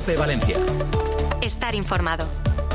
COPE Valencia. Estar informado.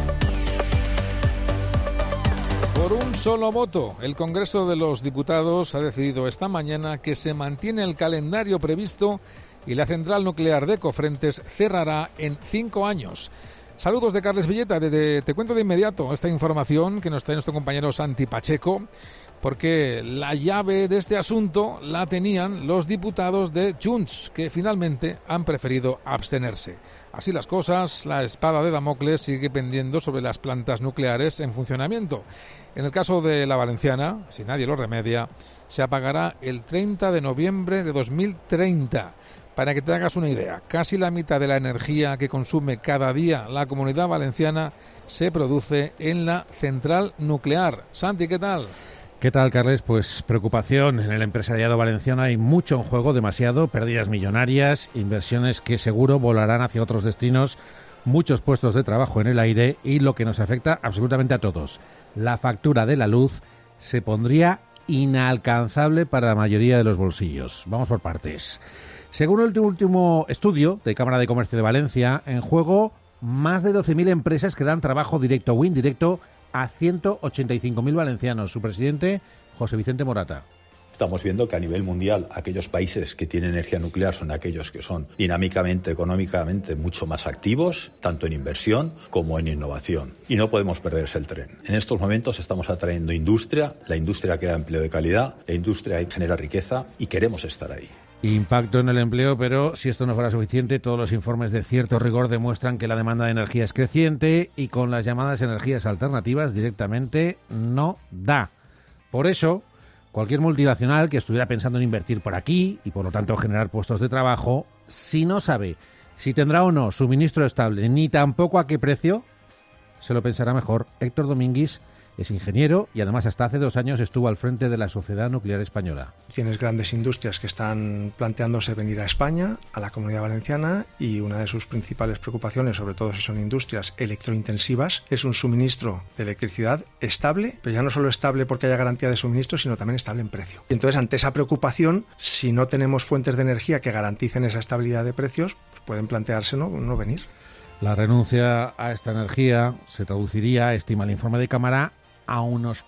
Por un solo voto, el Congreso de los Diputados ha decidido esta mañana que se mantiene el calendario previsto y la central nuclear de Cofrentes cerrará en 5 años. Saludos de Carles Villeta. Te cuento de inmediato esta información que nos trae nuestro compañero Santi Pacheco, porque la llave de este asunto la tenían los diputados de Junts, que finalmente han preferido abstenerse. Así las cosas, la espada de Damocles sigue pendiendo sobre las plantas nucleares en funcionamiento. En el caso de la valenciana, si nadie lo remedia, se apagará el 30 de noviembre de 2030. Para que te hagas una idea, casi la mitad de la energía que consume cada día la Comunidad Valenciana se produce en la central nuclear. Santi, ¿qué tal? ¿Qué tal, Carles? Pues preocupación en el empresariado valenciano. Hay mucho en juego, demasiado, pérdidas millonarias, inversiones que seguro volarán hacia otros destinos, muchos puestos de trabajo en el aire y lo que nos afecta absolutamente a todos. La factura de la luz se pondría inalcanzable para la mayoría de los bolsillos. Vamos por partes. Según el último estudio de Cámara de Comercio de Valencia, en juego más de 12.000 empresas que dan trabajo directo o indirecto a 185.000 valencianos. Su presidente, José Vicente Morata. Estamos viendo que a nivel mundial aquellos países que tienen energía nuclear son aquellos que son dinámicamente, económicamente mucho más activos, tanto en inversión como en innovación. Y no podemos perderse el tren. En estos momentos estamos atrayendo industria, la industria crea empleo de calidad, la industria genera riqueza y queremos estar ahí. Impacto en el empleo, pero si esto no fuera suficiente, todos los informes de cierto rigor demuestran que la demanda de energía es creciente y con las llamadas energías alternativas directamente no da. Por eso, cualquier multinacional que estuviera pensando en invertir por aquí y por lo tanto generar puestos de trabajo, si no sabe si tendrá o no suministro estable ni tampoco a qué precio, se lo pensará mejor. Héctor Domínguez es ingeniero y además hasta hace 2 años estuvo al frente de la Sociedad Nuclear Española. Tienes grandes industrias que están planteándose venir a España, a la Comunidad Valenciana, y una de sus principales preocupaciones, sobre todo si son industrias electrointensivas, es un suministro de electricidad estable, pero ya no solo estable porque haya garantía de suministro, sino también estable en precio. Y entonces, ante esa preocupación, si no tenemos fuentes de energía que garanticen esa estabilidad de precios, pues pueden plantearse no venir. La renuncia a esta energía se traduciría, estima el informe de Cámara, a unos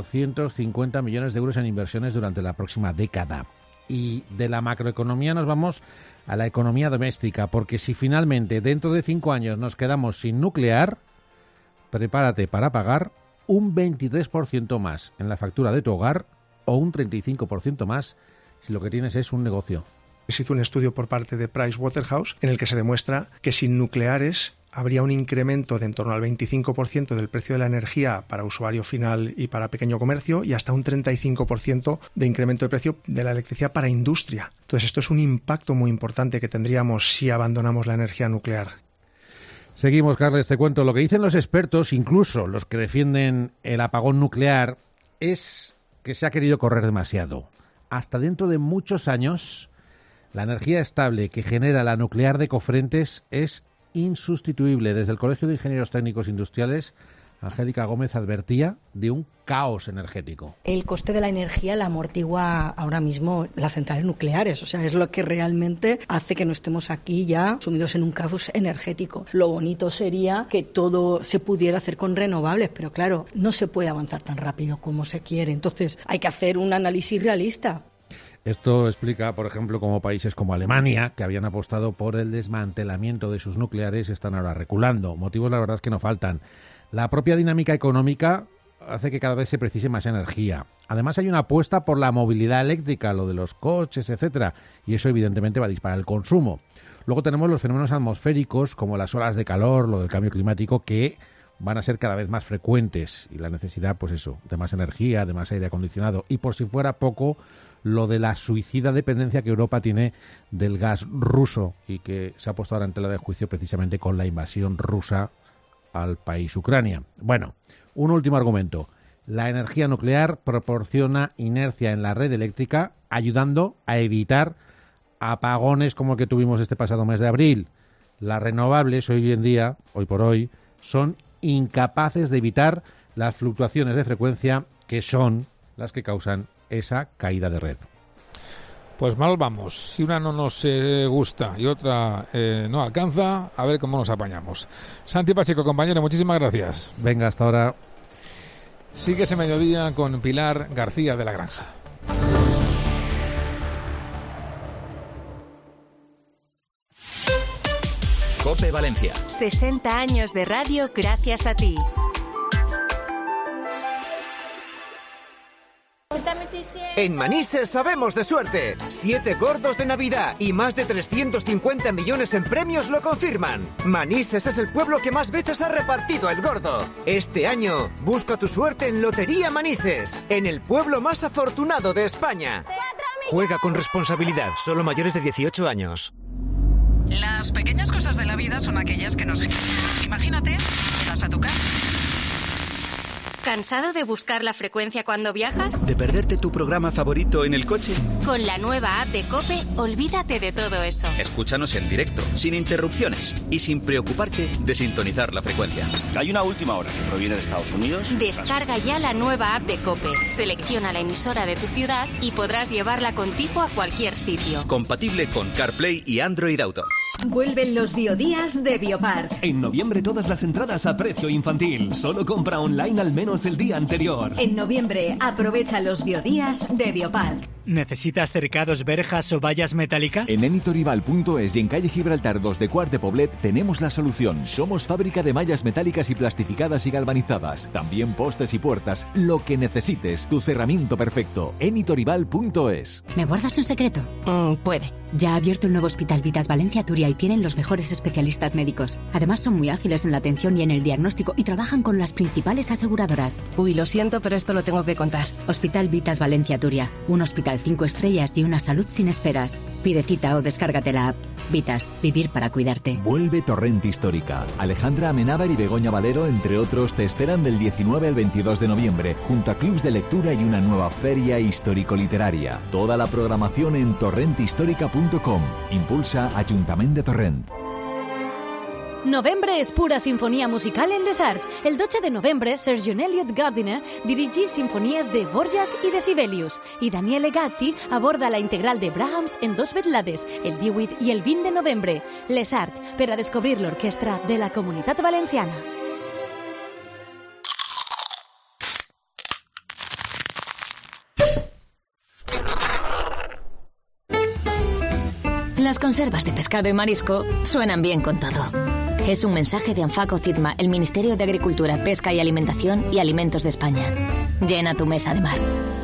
450 millones de euros en inversiones durante la próxima década. Y de la macroeconomía nos vamos a la economía doméstica, porque si finalmente dentro de 5 años nos quedamos sin nuclear, prepárate para pagar un 23% más en la factura de tu hogar o un 35% más si lo que tienes es un negocio. Existe un estudio por parte de Pricewaterhouse en el que se demuestra que sin nucleares habría un incremento de en torno al 25% del precio de la energía para usuario final y para pequeño comercio y hasta un 35% de incremento de precio de la electricidad para industria. Entonces esto es un impacto muy importante que tendríamos si abandonamos la energía nuclear. Seguimos, Carles, te cuento. Lo que dicen los expertos, incluso los que defienden el apagón nuclear, es que se ha querido correr demasiado. Hasta dentro de muchos años, la energía estable que genera la nuclear de Cofrentes es insustituible. Desde el Colegio de Ingenieros Técnicos Industriales, Angélica Gómez advertía de un caos energético. El coste de la energía la amortigua ahora mismo las centrales nucleares, o sea, es lo que realmente hace que no estemos aquí ya sumidos en un caos energético. Lo bonito sería que todo se pudiera hacer con renovables, pero claro, no se puede avanzar tan rápido como se quiere. Entonces, hay que hacer un análisis realista. Esto explica, por ejemplo, cómo países como Alemania, que habían apostado por el desmantelamiento de sus nucleares, están ahora reculando. Motivos, la verdad, es que no faltan. La propia dinámica económica hace que cada vez se precise más energía. Además, hay una apuesta por la movilidad eléctrica, lo de los coches, etcétera, y eso evidentemente va a disparar el consumo. Luego tenemos los fenómenos atmosféricos, como las olas de calor, lo del cambio climático, que van a ser cada vez más frecuentes y la necesidad, pues eso, de más energía, de más aire acondicionado. Y por si fuera poco, lo de la suicida dependencia que Europa tiene del gas ruso y que se ha puesto ahora en tela de juicio precisamente con la invasión rusa al país Ucrania. Bueno, un último argumento. La energía nuclear proporciona inercia en la red eléctrica, ayudando a evitar apagones como el que tuvimos este pasado mes de abril. Las renovables hoy en día, hoy por hoy, son incapaces de evitar las fluctuaciones de frecuencia que son las que causan esa caída de red. Pues mal vamos. Si una no nos gusta y otra no alcanza, a ver cómo nos apañamos. Santi Pacheco, compañero, muchísimas gracias. Venga, hasta ahora. Sigue ese mediodía con Pilar García de la Granja. COPE Valencia. 60 años de radio gracias a ti. En Manises sabemos de suerte. 7 gordos de Navidad y más de 350 millones en premios lo confirman. Manises es el pueblo que más veces ha repartido el gordo. Este año, busca tu suerte en Lotería Manises, en el pueblo más afortunado de España. Juega con responsabilidad, solo mayores de 18 años. Las pequeñas cosas de la vida son aquellas que nos... Imagínate, llegas a tu casa. ¿Cansado de buscar la frecuencia cuando viajas? ¿De perderte tu programa favorito en el coche? Con la nueva app de COPE, olvídate de todo eso. Escúchanos en directo, sin interrupciones y sin preocuparte de sintonizar la frecuencia. Hay una última hora que proviene de Estados Unidos. Descarga ya la nueva app de COPE. Selecciona la emisora de tu ciudad y podrás llevarla contigo a cualquier sitio. Compatible con CarPlay y Android Auto. Vuelven los biodías de Biopark. En noviembre todas las entradas a precio infantil. Solo compra online al menos el día anterior. En noviembre aprovecha los biodías de Biopark. ¿Necesitas cercados, verjas o vallas metálicas? En enitorival.es y en calle Gibraltar 2 de Quart de Poblet tenemos la solución. Somos fábrica de mallas metálicas y plastificadas y galvanizadas. También postes y puertas. Lo que necesites. Tu cerramiento perfecto. enitorival.es. ¿Me guardas un secreto? Puede. Ya ha abierto el nuevo Hospital Vitas Valencia Turia y tienen los mejores especialistas médicos. Además son muy ágiles en la atención y en el diagnóstico y trabajan con las principales aseguradoras. Uy, lo siento, pero esto lo tengo que contar. Hospital Vitas Valencia Turia. Un hospital 5 estrellas y una salud sin esperas. Pide cita o descárgate la app. Vitas, vivir para cuidarte. Vuelve Torrent Histórica. Alejandra Amenábar y Begoña Valero, entre otros, te esperan del 19 al 22 de noviembre, junto a clubs de lectura y una nueva feria histórico-literaria. Toda la programación en torrenthistórica.com. Impulsa Ayuntament de Torrent. Novembre és pura sinfonia musical en les arts. El 12 de novembre, Sir John Eliot Gardiner dirigeix sinfonies de Dvorak i de Sibelius, i Daniele Gatti aborda la integral de Brahms en 2 vetlades, el 18 i el 20 de novembre. Les arts, per a descobrir l'orquestra de la Comunitat Valenciana. Las conservas de pescado y marisco suenan bien con todo. Es un mensaje de Anfaco CIDMA, el Ministerio de Agricultura, Pesca y Alimentación y Alimentos de España. Llena tu mesa de mar.